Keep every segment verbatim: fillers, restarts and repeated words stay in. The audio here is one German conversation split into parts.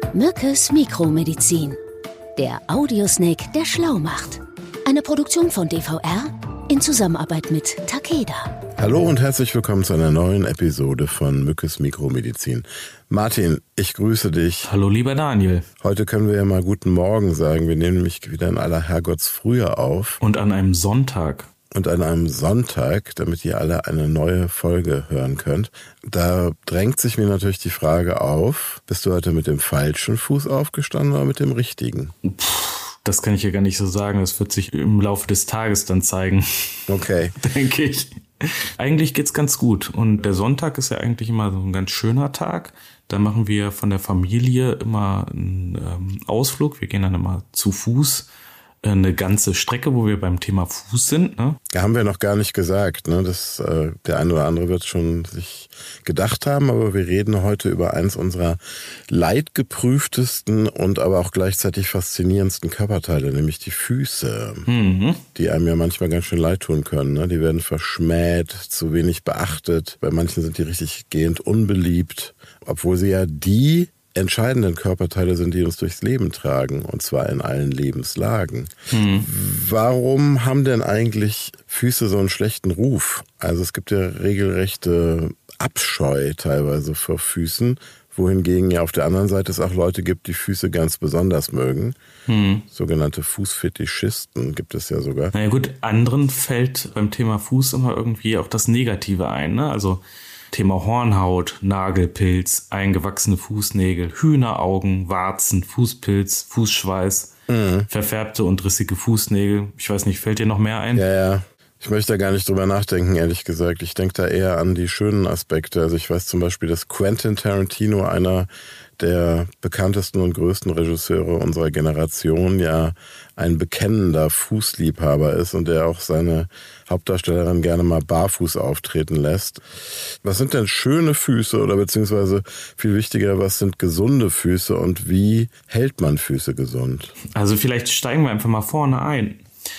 Mückes Mikromedizin. Der Audiosnake, der schlau macht. Eine Produktion von D V R in Zusammenarbeit mit Takeda. Hallo und herzlich willkommen zu einer neuen Episode von Mückes Mikromedizin. Martin, ich grüße dich. Hallo lieber Daniel. Heute können wir ja mal guten Morgen sagen. Wir nehmen nämlich wieder in aller Herrgottsfrühe auf. Und an einem Sonntag. Und an einem Sonntag, damit ihr alle eine neue Folge hören könnt. Da drängt sich mir natürlich die Frage auf, bist du heute mit dem falschen Fuß aufgestanden oder mit dem richtigen? Puh, das kann ich ja gar nicht so sagen. Das wird sich im Laufe des Tages dann zeigen. Okay. Denke ich. Eigentlich geht's ganz gut. Und der Sonntag ist ja eigentlich immer so ein ganz schöner Tag. Da machen wir von der Familie immer einen ähm, Ausflug. Wir gehen dann immer zu Fuß eine ganze Strecke, wo wir beim Thema Fuß sind. Ne? Ja, haben wir noch gar nicht gesagt. Ne? Das, äh, der eine oder andere wird schon sich gedacht haben, aber wir reden heute über eins unserer leidgeprüftesten und aber auch gleichzeitig faszinierendsten Körperteile, nämlich die Füße, mhm. die einem ja manchmal ganz schön leid tun können. Ne? Die werden verschmäht, zu wenig beachtet. Bei manchen sind die richtig gehend unbeliebt, obwohl sie ja die entscheidenden Körperteile sind, die uns durchs Leben tragen, und zwar in allen Lebenslagen. Hm. Warum haben denn eigentlich Füße so einen schlechten Ruf? Also es gibt ja regelrechte Abscheu teilweise vor Füßen, wohingegen ja auf der anderen Seite es auch Leute gibt, die Füße ganz besonders mögen. Hm. Sogenannte Fußfetischisten gibt es ja sogar. Na ja gut, anderen fällt beim Thema Fuß immer irgendwie auch das Negative ein, ne? Also Thema Hornhaut, Nagelpilz, eingewachsene Fußnägel, Hühneraugen, Warzen, Fußpilz, Fußschweiß, mhm. verfärbte und rissige Fußnägel. Ich weiß nicht, fällt dir noch mehr ein? Ja, ja. Ich möchte da gar nicht drüber nachdenken, ehrlich gesagt. Ich denke da eher an die schönen Aspekte. Also ich weiß zum Beispiel, dass Quentin Tarantino, einer der bekanntesten und größten Regisseure unserer Generation, ja ein bekennender Fußliebhaber ist und der auch seine Hauptdarstellerin gerne mal barfuß auftreten lässt. Was sind denn schöne Füße oder beziehungsweise viel wichtiger, was sind gesunde Füße und wie hält man Füße gesund? Also vielleicht steigen wir einfach mal vorne ein.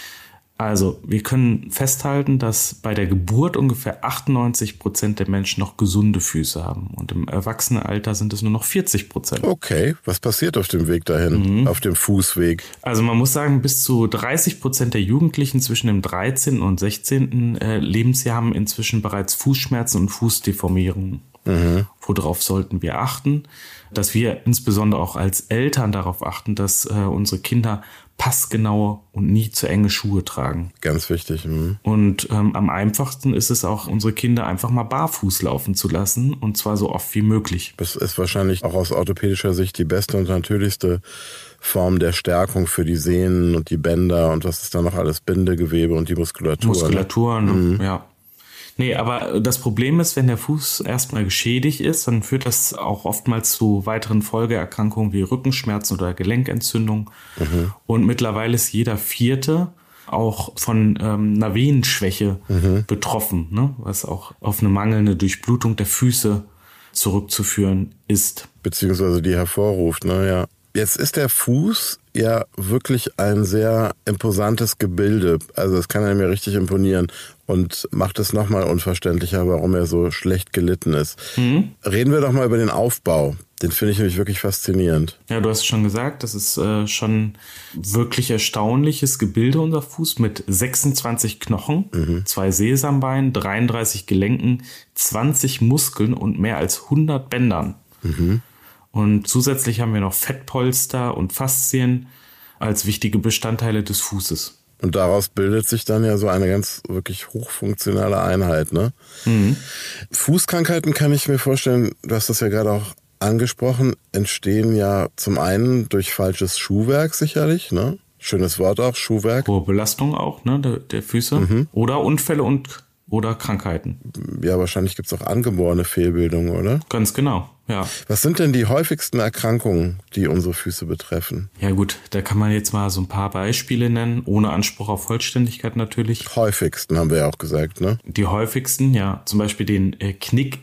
Also wir können festhalten, dass bei der Geburt ungefähr achtundneunzig Prozent der Menschen noch gesunde Füße haben. Und im Erwachsenenalter sind es nur noch vierzig Prozent. Okay, was passiert auf dem Weg dahin, mhm. auf dem Fußweg? Also man muss sagen, bis zu dreißig Prozent der Jugendlichen zwischen dem dreizehnten und sechzehnten Lebensjahr haben inzwischen bereits Fußschmerzen und Fußdeformierungen. Mhm. Worauf sollten wir achten? Dass wir insbesondere auch als Eltern darauf achten, dass äh, unsere Kinder passgenaue und nie zu enge Schuhe tragen. Ganz wichtig. Mhm. Und ähm, am einfachsten ist es auch, unsere Kinder einfach mal barfuß laufen zu lassen, und zwar so oft wie möglich. Das ist wahrscheinlich auch aus orthopädischer Sicht die beste und natürlichste Form der Stärkung für die Sehnen und die Bänder und was ist da noch alles, Bindegewebe und die Muskulatur. Muskulatur, ne? mhm. ja. Nee, aber das Problem ist, wenn der Fuß erstmal geschädigt ist, dann führt das auch oftmals zu weiteren Folgeerkrankungen wie Rückenschmerzen oder Gelenkentzündung. Mhm. Und mittlerweile ist jeder Vierte auch von ähm, einer Venenschwäche mhm. betroffen, ne? Was auch auf eine mangelnde Durchblutung der Füße zurückzuführen ist. Beziehungsweise die hervorruft, ne, ja. Jetzt ist der Fuß ja wirklich ein sehr imposantes Gebilde. Also es kann einem ja richtig imponieren und macht es nochmal unverständlicher, warum er so schlecht gelitten ist. Mhm. Reden wir doch mal über den Aufbau. Den finde ich nämlich wirklich faszinierend. Ja, du hast es schon gesagt, das ist äh, schon wirklich erstaunliches Gebilde, unser Fuß, mit sechsundzwanzig Knochen, mhm. zwei Sesambeinen, dreiunddreißig Gelenken, zwanzig Muskeln und mehr als hundert Bändern. Mhm. Und zusätzlich haben wir noch Fettpolster und Faszien als wichtige Bestandteile des Fußes. Und daraus bildet sich dann ja so eine ganz wirklich hochfunktionale Einheit, ne? Mhm. Fußkrankheiten kann ich mir vorstellen, du hast das ja gerade auch angesprochen, entstehen ja zum einen durch falsches Schuhwerk sicherlich, ne? Schönes Wort auch, Schuhwerk. Hohe Belastung auch, ne, der, der Füße. Mhm. Oder Unfälle und oder Krankheiten. Ja, wahrscheinlich gibt es auch angeborene Fehlbildungen, oder? Ganz genau, ja. Was sind denn die häufigsten Erkrankungen, die unsere Füße betreffen? Ja gut, da kann man jetzt mal so ein paar Beispiele nennen, ohne Anspruch auf Vollständigkeit natürlich. Häufigsten haben wir ja auch gesagt, ne? Die häufigsten, ja, zum Beispiel den äh,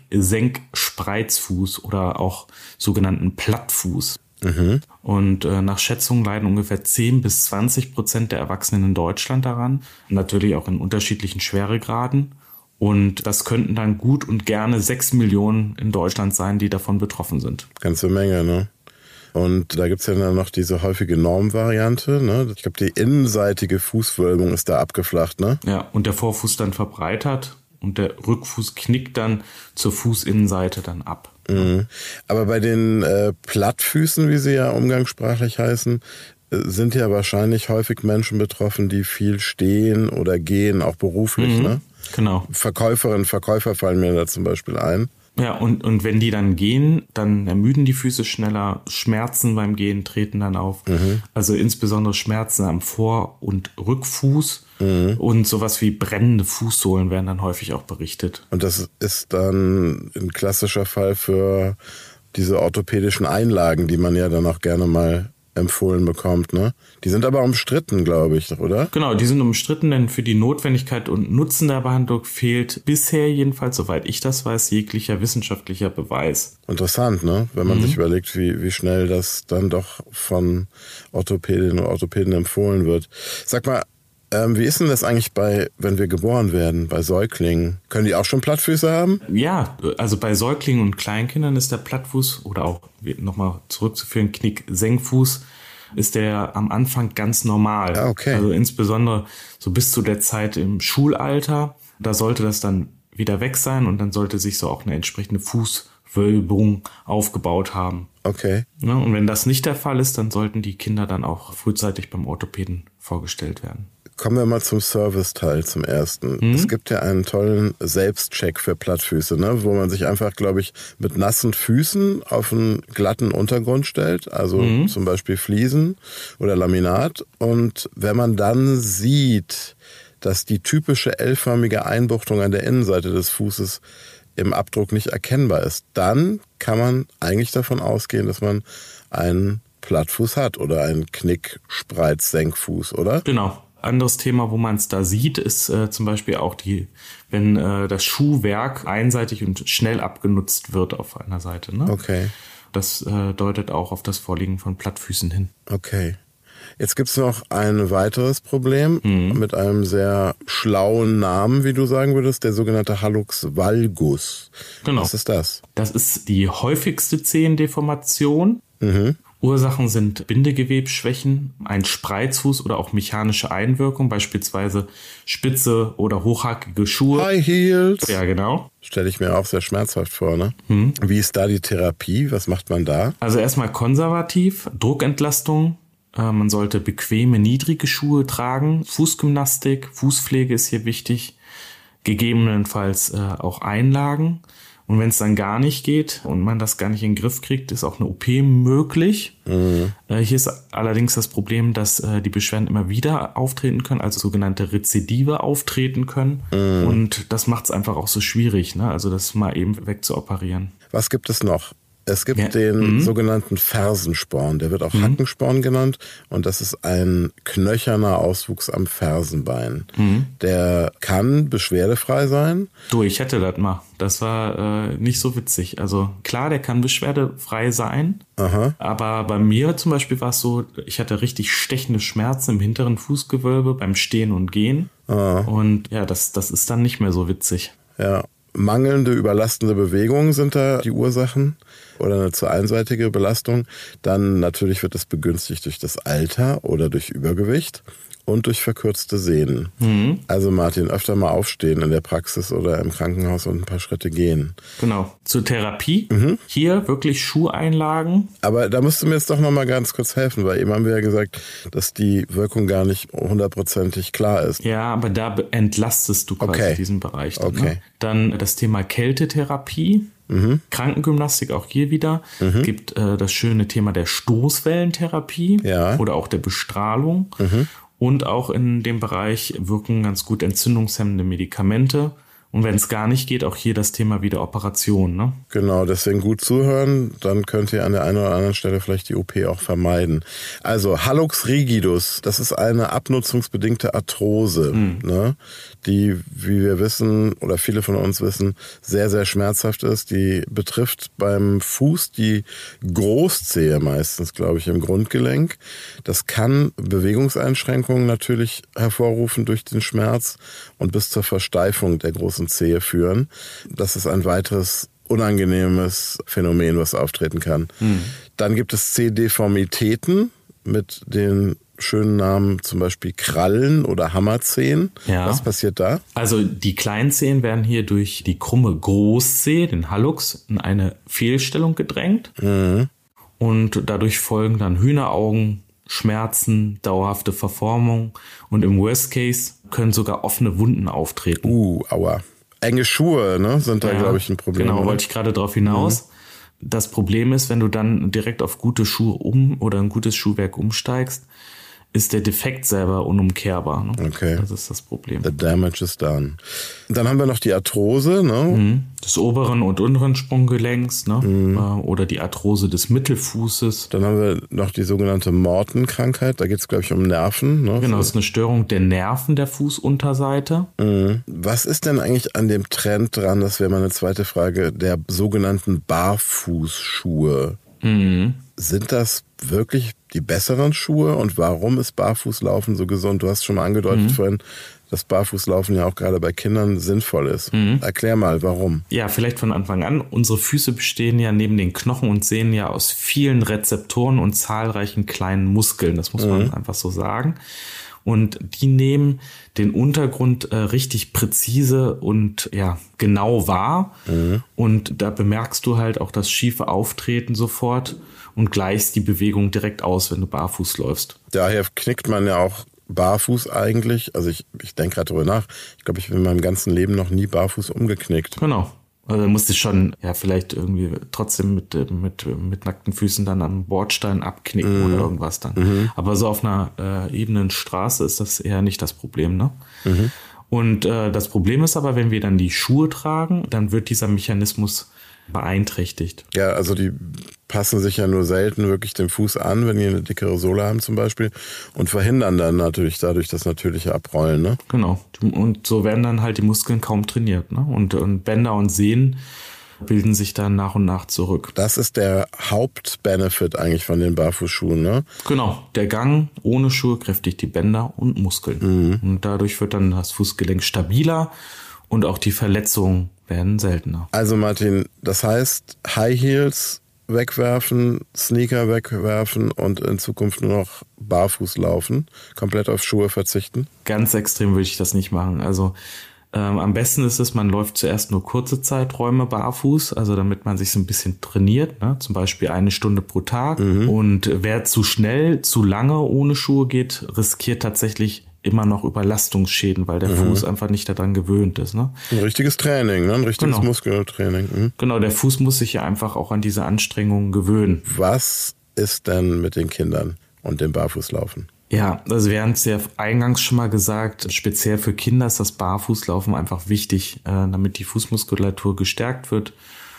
Knick-Senk-Spreizfuß oder auch sogenannten Plattfuß. Mhm. Und äh, nach Schätzungen leiden ungefähr zehn bis zwanzig Prozent der Erwachsenen in Deutschland daran. Natürlich auch in unterschiedlichen Schweregraden. Und das könnten dann gut und gerne sechs Millionen in Deutschland sein, die davon betroffen sind. Ganze Menge, ne? Und da gibt's ja dann noch diese häufige Normvariante. Ne? Ich glaube, die innenseitige Fußwölbung ist da abgeflacht. Ne? Ja, und der Vorfuß dann verbreitert und der Rückfuß knickt dann zur Fußinnenseite dann ab. Mhm. Aber bei den äh, Plattfüßen, wie sie ja umgangssprachlich heißen, sind ja wahrscheinlich häufig Menschen betroffen, die viel stehen oder gehen, auch beruflich. Mhm, ne? Genau. Verkäuferinnen, Verkäufer fallen mir da zum Beispiel ein. Ja, und, und wenn die dann gehen, dann ermüden die Füße schneller, Schmerzen beim Gehen treten dann auf. Mhm. Also insbesondere Schmerzen am Vor- und Rückfuß. Mhm. Und sowas wie brennende Fußsohlen werden dann häufig auch berichtet. Und das ist dann ein klassischer Fall für diese orthopädischen Einlagen, die man ja dann auch gerne mal empfohlen bekommt, ne? Die sind aber umstritten, glaube ich, oder? Genau, die sind umstritten, denn für die Notwendigkeit und Nutzen der Behandlung fehlt bisher jedenfalls, soweit ich das weiß, jeglicher wissenschaftlicher Beweis. Interessant, ne? Wenn man mhm. sich überlegt, wie, wie schnell das dann doch von Orthopädinnen und Orthopäden empfohlen wird. Sag mal, ähm, wie ist denn das eigentlich bei, wenn wir geboren werden, bei Säuglingen? Können die auch schon Plattfüße haben? Ja, also bei Säuglingen und Kleinkindern ist der Plattfuß oder auch nochmal zurückzuführen, Knick-Senkfuß, ist der am Anfang ganz normal. Ah, okay. Also insbesondere so bis zu der Zeit im Schulalter, da sollte das dann wieder weg sein und dann sollte sich so auch eine entsprechende Fußwölbung aufgebaut haben. Okay. Ja, und wenn das nicht der Fall ist, dann sollten die Kinder dann auch frühzeitig beim Orthopäden vorgestellt werden. Kommen wir mal zum Serviceteil zum ersten. Mhm. Es gibt ja einen tollen Selbstcheck für Plattfüße, ne, wo man sich einfach, glaube ich, mit nassen Füßen auf einen glatten Untergrund stellt, also mhm. zum Beispiel Fliesen oder Laminat. Und wenn man dann sieht, dass die typische L-förmige Einbuchtung an der Innenseite des Fußes im Abdruck nicht erkennbar ist, dann kann man eigentlich davon ausgehen, dass man einen Plattfuß hat oder einen Knick-Spreiz-Senkfuß, oder? Genau. Anderes Thema, wo man es da sieht, ist äh, zum Beispiel auch die, wenn äh, das Schuhwerk einseitig und schnell abgenutzt wird auf einer Seite. Ne? Okay. Das äh, deutet auch auf das Vorliegen von Plattfüßen hin. Okay. Jetzt gibt's noch ein weiteres Problem mhm. mit einem sehr schlauen Namen, wie du sagen würdest, der sogenannte Hallux valgus. Genau. Was ist das? Das ist die häufigste Zehendeformation. Mhm. Ursachen sind Bindegewebsschwächen, ein Spreizfuß oder auch mechanische Einwirkung, beispielsweise spitze oder hochhackige Schuhe. High Heels. Ja, genau. Stelle ich mir auch sehr schmerzhaft vor, ne? Hm. Wie ist da die Therapie? Was macht man da? Also erstmal konservativ, Druckentlastung. Äh, man sollte bequeme, niedrige Schuhe tragen. Fußgymnastik, Fußpflege ist hier wichtig. Gegebenenfalls äh, auch Einlagen. Und wenn es dann gar nicht geht und man das gar nicht in den Griff kriegt, ist auch eine O P möglich. Mhm. Äh, hier ist allerdings das Problem, dass äh, die Beschwerden immer wieder auftreten können, also sogenannte Rezidive auftreten können. Mhm. Und das macht es einfach auch so schwierig, ne? Also das mal eben wegzuoperieren. Was gibt es noch? Es gibt ja. den mhm. sogenannten Fersensporn, der wird auch mhm. Hackensporn genannt und das ist ein knöcherner Auswuchs am Fersenbein. Mhm. Der kann beschwerdefrei sein. Du, ich hätte das mal. Das war äh, nicht so witzig. Also klar, der kann beschwerdefrei sein, Aha. aber bei mir zum Beispiel war es so, ich hatte richtig stechende Schmerzen im hinteren Fußgewölbe beim Stehen und Gehen. Aha. Und ja, das, das ist dann nicht mehr so witzig. Ja. Mangelnde, überlastende Bewegungen sind da die Ursachen oder eine zu einseitige Belastung. Dann natürlich wird es begünstigt durch das Alter oder durch Übergewicht und durch verkürzte Sehnen. Mhm. Also Martin, öfter mal aufstehen in der Praxis oder im Krankenhaus und ein paar Schritte gehen. Genau. Zur Therapie. Mhm. Hier wirklich Schuheinlagen. Aber da musst du mir jetzt doch noch mal ganz kurz helfen, weil eben haben wir ja gesagt, dass die Wirkung gar nicht hundertprozentig klar ist. Ja, aber da entlastest du quasi okay. diesen Bereich. Dann, okay. ne? Dann das Thema Kältetherapie. Mhm. Krankengymnastik auch hier wieder. Mhm. Gibt äh, das schöne Thema der Stoßwellentherapie ja. oder auch der Bestrahlung. Mhm. Und auch in dem Bereich wirken ganz gut entzündungshemmende Medikamente. Und wenn es gar nicht geht, auch hier das Thema wieder Operation. Ne? Genau, deswegen gut zuhören, dann könnt ihr an der einen oder anderen Stelle vielleicht die O P auch vermeiden. Also Hallux rigidus, das ist eine abnutzungsbedingte Arthrose, mhm. ne, die, wie wir wissen oder viele von uns wissen, sehr, sehr schmerzhaft ist. Die betrifft beim Fuß die Großzehe meistens, glaube ich, im Grundgelenk. Das kann Bewegungseinschränkungen natürlich hervorrufen durch den Schmerz und bis zur Versteifung der großen Zehe führen. Das ist ein weiteres unangenehmes Phänomen, was auftreten kann. Mhm. Dann gibt es C-Deformitäten mit den schönen Namen zum Beispiel Krallen oder Hammerzehen. Ja. Was passiert da? Also die kleinen Zehen werden hier durch die krumme Großzehe, den Hallux, in eine Fehlstellung gedrängt. Mhm. Und dadurch folgen dann Hühneraugen, Schmerzen, dauerhafte Verformung und im Worst Case können sogar offene Wunden auftreten. Uh, aua. Enge Schuhe, ne, sind da, ja, glaube ich, ein Problem. Genau, oder? Wollte ich gerade drauf hinaus. Mhm. Das Problem ist, wenn du dann direkt auf gute Schuhe um oder ein gutes Schuhwerk umsteigst, ist der Defekt selber unumkehrbar. Ne? Okay. Das ist das Problem. The damage is done. Dann haben wir noch die Arthrose, ne? Mhm. Des oberen und unteren Sprunggelenks, ne? Mhm. Oder die Arthrose des Mittelfußes. Dann haben wir noch die sogenannte Morton-Krankheit. Da geht es, glaube ich, um Nerven. Ne? Genau, das ist eine Störung der Nerven der Fußunterseite. Mhm. Was ist denn eigentlich an dem Trend dran, das wäre meine zweite Frage, der sogenannten Barfußschuhe? Mhm. Sind das wirklich die besseren Schuhe und warum ist Barfußlaufen so gesund? Du hast schon mal angedeutet mhm. vorhin, dass Barfußlaufen ja auch gerade bei Kindern sinnvoll ist. Mhm. Erklär mal, warum. Ja, vielleicht von Anfang an. Unsere Füße bestehen ja neben den Knochen und Sehnen ja aus vielen Rezeptoren und zahlreichen kleinen Muskeln. Das muss man mhm. einfach so sagen. Und die nehmen den Untergrund äh, richtig präzise und ja genau wahr. Mhm. Und da bemerkst du halt auch das schiefe Auftreten sofort und gleichst die Bewegung direkt aus, wenn du barfuß läufst. Daher knickt man ja auch barfuß eigentlich. Also ich, ich denke gerade drüber nach. Ich glaube, ich bin in meinem ganzen Leben noch nie barfuß umgeknickt. Genau. Also da musste ich schon, ja, vielleicht irgendwie trotzdem mit, mit, mit nackten Füßen dann am Bordstein abknicken mhm. oder irgendwas dann. Mhm. Aber so auf einer äh, ebenen Straße ist das eher nicht das Problem, ne? Mhm. Und äh, das Problem ist aber, wenn wir dann die Schuhe tragen, dann wird dieser Mechanismus beeinträchtigt. Ja, also die passen sich ja nur selten wirklich dem Fuß an, wenn die eine dickere Sohle haben zum Beispiel und verhindern dann natürlich dadurch das natürliche Abrollen, ne? Genau. Und so werden dann halt die Muskeln kaum trainiert, ne? Und, und Bänder und Sehnen bilden sich dann nach und nach zurück. Das ist der Hauptbenefit eigentlich von den Barfußschuhen, ne? Genau. Der Gang ohne Schuhe kräftigt die Bänder und Muskeln. Mhm. Und dadurch wird dann das Fußgelenk stabiler und auch die Verletzungen werden seltener. Also Martin, das heißt High Heels wegwerfen, Sneaker wegwerfen und in Zukunft nur noch barfuß laufen, komplett auf Schuhe verzichten? Ganz extrem würde ich das nicht machen. Also ähm, am besten ist es, man läuft zuerst nur kurze Zeiträume barfuß, also damit man sich so ein bisschen trainiert, ne? Zum Beispiel eine Stunde pro Tag. Mhm. Und wer zu schnell, zu lange ohne Schuhe geht, riskiert tatsächlich immer noch Überlastungsschäden, weil der mhm. Fuß einfach nicht daran gewöhnt ist. Ne? Ein richtiges Training, ne? Ein richtiges genau. Muskeltraining. Mhm. Genau, der Fuß muss sich ja einfach auch an diese Anstrengungen gewöhnen. Was ist denn mit den Kindern und dem Barfußlaufen? Ja, also wir haben es ja eingangs schon mal gesagt, speziell für Kinder ist das Barfußlaufen einfach wichtig, äh, damit die Fußmuskulatur gestärkt wird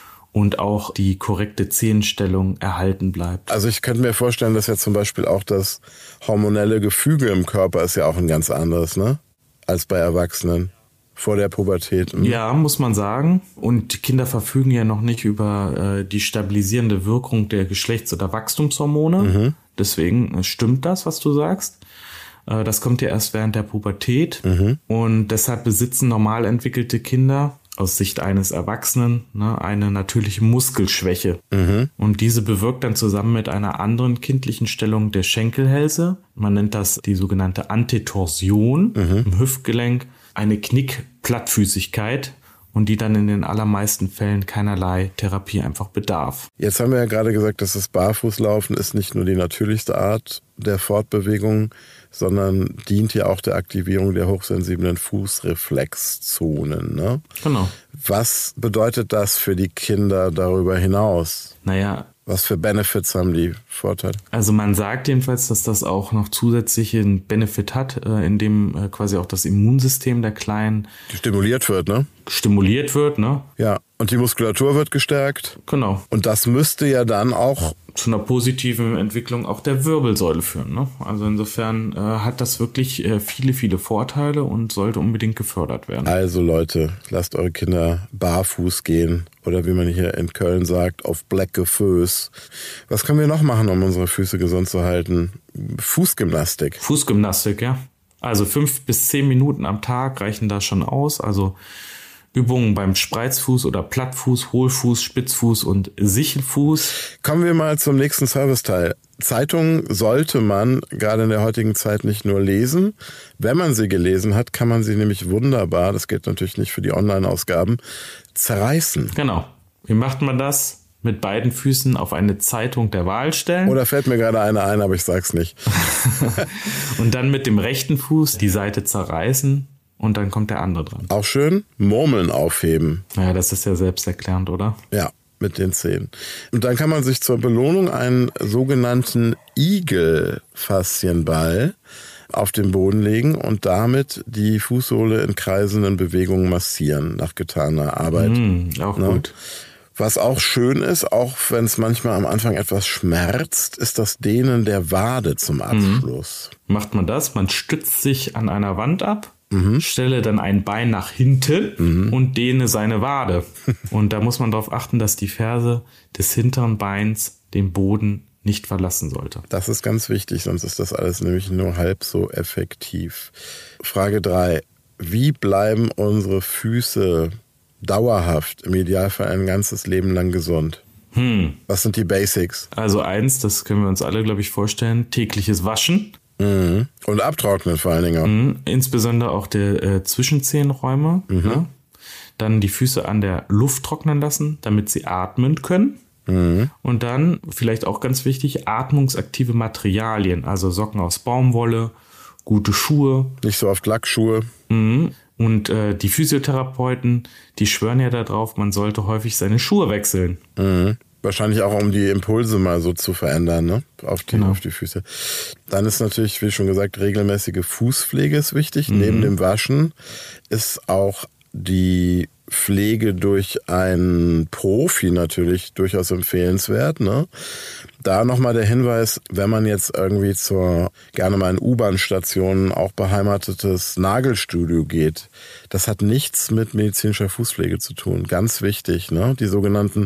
und auch die korrekte Zehenstellung erhalten bleibt. Also ich könnte mir vorstellen, dass ja zum Beispiel auch das hormonelle Gefüge im Körper ist ja auch ein ganz anderes, ne? Als bei Erwachsenen vor der Pubertät. Hm? Ja, muss man sagen. Und die Kinder verfügen ja noch nicht über äh, die stabilisierende Wirkung der Geschlechts- oder Wachstumshormone. Mhm. Deswegen stimmt das, was du sagst. Äh, das kommt ja erst während der Pubertät. Mhm. Und deshalb besitzen normal entwickelte Kinder aus Sicht eines Erwachsenen, ne, eine natürliche Muskelschwäche. Mhm. Und diese bewirkt dann zusammen mit einer anderen kindlichen Stellung der Schenkelhälse, man nennt das die sogenannte Antetorsion mhm. im Hüftgelenk, eine Knickplattfüßigkeit und die dann in den allermeisten Fällen keinerlei Therapie einfach bedarf. Jetzt haben wir ja gerade gesagt, dass das Barfußlaufen ist nicht nur die natürlichste Art der Fortbewegung, sondern dient ja auch der Aktivierung der hochsensiblen Fußreflexzonen. Ne? Genau. Was bedeutet das für die Kinder darüber hinaus? Naja, was für Benefits haben die Vorteile? Also man sagt jedenfalls, dass das auch noch zusätzlichen Benefit hat, in dem quasi auch das Immunsystem der Kleinen stimuliert wird, ne? Stimuliert wird, ne? Ja, und die Muskulatur wird gestärkt. Genau. Und das müsste ja dann auch zu einer positiven Entwicklung auch der Wirbelsäule führen, ne? Also insofern äh, hat das wirklich äh, viele, viele Vorteile und sollte unbedingt gefördert werden. Also Leute, lasst eure Kinder barfuß gehen oder wie man hier in Köln sagt, auf blecke Füß. Was können wir noch machen, um unsere Füße gesund zu halten? Fußgymnastik. Fußgymnastik, ja. Also fünf bis zehn Minuten am Tag reichen da schon aus. Also Übungen beim Spreizfuß oder Plattfuß, Hohlfuß, Spitzfuß und Sichelfuß. Kommen wir mal zum nächsten Serviceteil. Zeitungen sollte man gerade in der heutigen Zeit nicht nur lesen. Wenn man sie gelesen hat, kann man sie nämlich wunderbar, das gilt natürlich nicht für die Online-Ausgaben, zerreißen. Genau. Wie macht man das? Mit beiden Füßen auf eine Zeitung der Wahl stellen. Oder fällt mir gerade eine ein, aber ich sag's nicht. Und dann mit dem rechten Fuß die Seite zerreißen und dann kommt der andere dran. Auch schön, Murmeln aufheben. Ja, das ist ja selbsterklärend, oder? Ja, mit den Zehen. Und dann kann man sich zur Belohnung einen sogenannten Igel-Faszienball auf den Boden legen und damit die Fußsohle in kreisenden Bewegungen massieren nach getaner Arbeit. Mm, auch ne? gut. Was auch schön ist, auch wenn es manchmal am Anfang etwas schmerzt, ist das Dehnen der Wade zum Abschluss. Mhm. Macht man das? Man stützt sich an einer Wand ab, mhm. stelle dann ein Bein nach hinten mhm. und dehne seine Wade. Und da muss man darauf achten, dass die Ferse des hinteren Beins den Boden nicht verlassen sollte. Das ist ganz wichtig, sonst ist das alles nämlich nur halb so effektiv. Frage drei. Wie bleiben unsere Füße dauerhaft, im Idealfall ein ganzes Leben lang gesund? Hm. Was sind die Basics? Also eins, das können wir uns alle, glaube ich, vorstellen, tägliches Waschen. Mhm. Und abtrocknen vor allen Dingen. Mhm. Insbesondere auch der äh, Zwischenzehenräume. Mhm. Ne? Dann die Füße an der Luft trocknen lassen, damit sie atmen können. Mhm. Und dann, vielleicht auch ganz wichtig, atmungsaktive Materialien, also Socken aus Baumwolle, gute Schuhe. Nicht so oft Lackschuhe. Mhm. Und äh, die Physiotherapeuten, die schwören ja darauf, man sollte häufig seine Schuhe wechseln. Mhm. Wahrscheinlich auch, um die Impulse mal so zu verändern, ne? Auf die, genau. auf die Füße. Dann ist natürlich, wie schon gesagt, regelmäßige Fußpflege ist wichtig. Mhm. Neben dem Waschen ist auch die Pflege durch einen Profi natürlich durchaus empfehlenswert, ne? Da nochmal der Hinweis, wenn man jetzt irgendwie zur, gerne mal in U-Bahn-Stationen auch beheimatetes Nagelstudio geht, das hat nichts mit medizinischer Fußpflege zu tun. Ganz wichtig, ne? Die sogenannten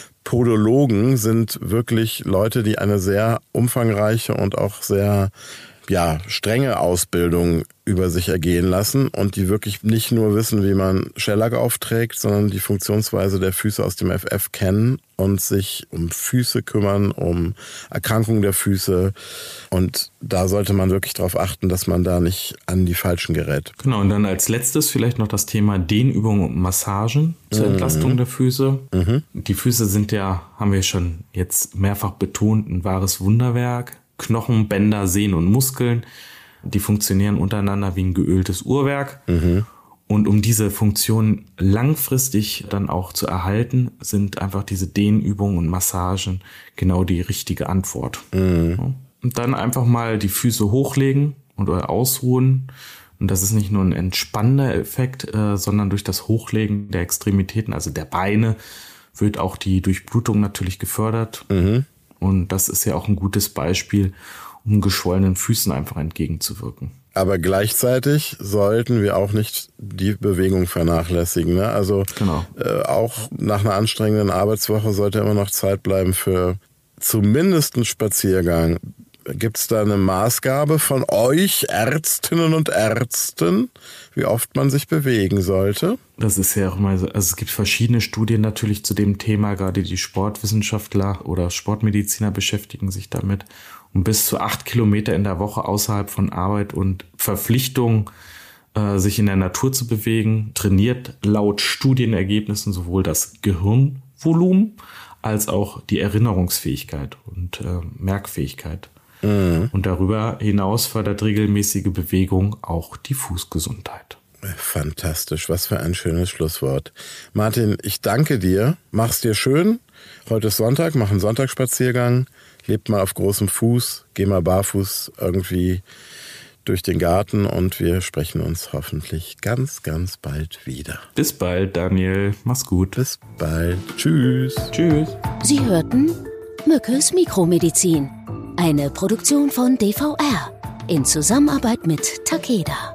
Podologen sind wirklich Leute, die eine sehr umfangreiche und auch sehr ja, strenge Ausbildung über sich ergehen lassen und die wirklich nicht nur wissen, wie man Shellac aufträgt, sondern die Funktionsweise der Füße aus dem F F kennen und sich um Füße kümmern, um Erkrankungen der Füße. Und da sollte man wirklich darauf achten, dass man da nicht an die Falschen gerät. Genau, und dann als letztes vielleicht noch das Thema Dehnübungen und Massagen zur mhm. Entlastung der Füße. Mhm. Die Füße sind ja, haben wir schon jetzt mehrfach betont, ein wahres Wunderwerk. Knochen, Bänder, Sehnen und Muskeln, die funktionieren untereinander wie ein geöltes Uhrwerk. Mhm. Und um diese Funktion langfristig dann auch zu erhalten, sind einfach diese Dehnübungen und Massagen genau die richtige Antwort. Mhm. Und dann einfach mal die Füße hochlegen und ausruhen. Und das ist nicht nur ein entspannender Effekt, äh, sondern durch das Hochlegen der Extremitäten, also der Beine, wird auch die Durchblutung natürlich gefördert. Mhm. Und das ist ja auch ein gutes Beispiel, um geschwollenen Füßen einfach entgegenzuwirken. Aber gleichzeitig sollten wir auch nicht die Bewegung vernachlässigen. Ne? Also genau. äh, auch nach einer anstrengenden Arbeitswoche sollte immer noch Zeit bleiben für zumindest einen Spaziergang. Gibt es da eine Maßgabe von euch, Ärztinnen und Ärzten, wie oft man sich bewegen sollte? Das ist ja auch mal so, also es gibt verschiedene Studien natürlich zu dem Thema, gerade die Sportwissenschaftler oder Sportmediziner beschäftigen sich damit. Und bis zu acht Kilometer in der Woche außerhalb von Arbeit und Verpflichtung, äh, sich in der Natur zu bewegen, trainiert laut Studienergebnissen sowohl das Gehirnvolumen als auch die Erinnerungsfähigkeit und äh, Merkfähigkeit. Mhm. Und darüber hinaus fördert regelmäßige Bewegung auch die Fußgesundheit. Fantastisch, was für ein schönes Schlusswort. Martin, ich danke dir. Mach's dir schön. Heute ist Sonntag, mach einen Sonntagsspaziergang. Lebt mal auf großem Fuß, geh mal barfuß irgendwie durch den Garten und wir sprechen uns hoffentlich ganz, ganz bald wieder. Bis bald, Daniel. Mach's gut. Bis bald. Tschüss. Tschüss. Sie hörten Mückes Mikromedizin. Eine Produktion von D V R in Zusammenarbeit mit Takeda.